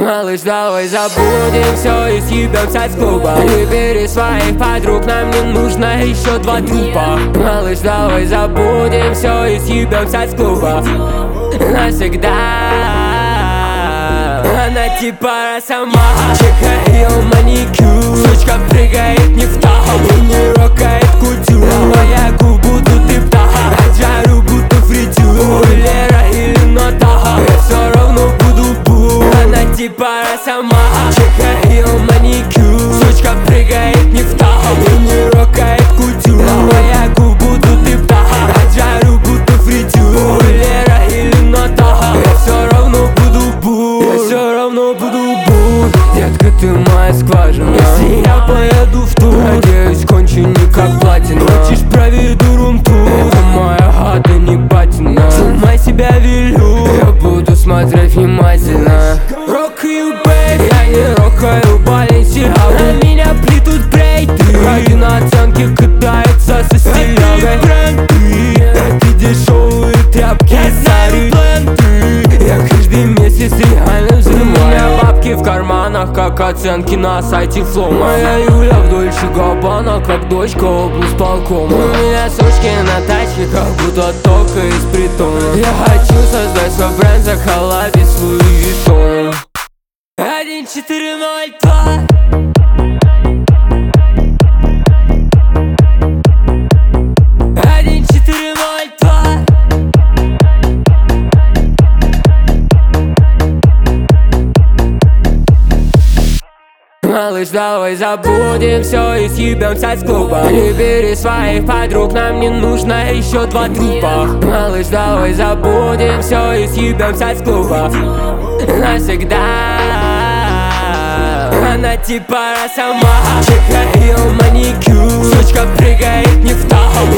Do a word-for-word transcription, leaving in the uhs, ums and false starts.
Малыш, давай забудем все и съебемся с клуба. Не бери своих подруг, нам не нужно еще два трупа. Малыш, давай забудем все и съебемся с клуба навсегда. Она типа росомаха, чекай ее маникюр. Сучка прыгает не в таху и не рокает кутюр. Моя губу тут и птаха, от жару будто фритюр. Лера или Натаха, я все равно буду бур. Она типа росомаха, чекай ее маникюр. Сучка прыгает не в таху и не рокает кутюр. Моя губу тут и птаха, от жару будто фритюр. Лера или Натаха, я все равно буду бур. Я все равно буду бур. Детка, ты моя скважина. Если я поеду в тур, надеюсь, кончу не как платина. Хочешь, проведу рум-тур. Это моя хата, не батина. Сама себя велю, я буду смотреть внимательно. Rock you, babe. Я не рокаю Balenciaga. На меня плетут брейды. Ради наценки катаются со стилягой. Бренды, эти дешевые тряпки. Я знаю бленды. Я каждый месяц реально взрываю. У меня бабки в карманах, как оценки на сайте Flow. Моя Юля в Дольче Габбана, как дочка облсполкома. У меня сучки на тачке, как будто только из притона. Я хочу создать свой бренд, захалапить свою Vuitton. Один, четыре, ноль, два. Один, четыре, ноль, два. Малыш, давай забудем все и съебемся с клуба. Не бери своих подруг, нам не нужно еще два трупа. Малыш, давай забудем все и съебемся с клуба навсегда. Она типа росомаха, чекай ее маникюр. Сучка прыгает не в таху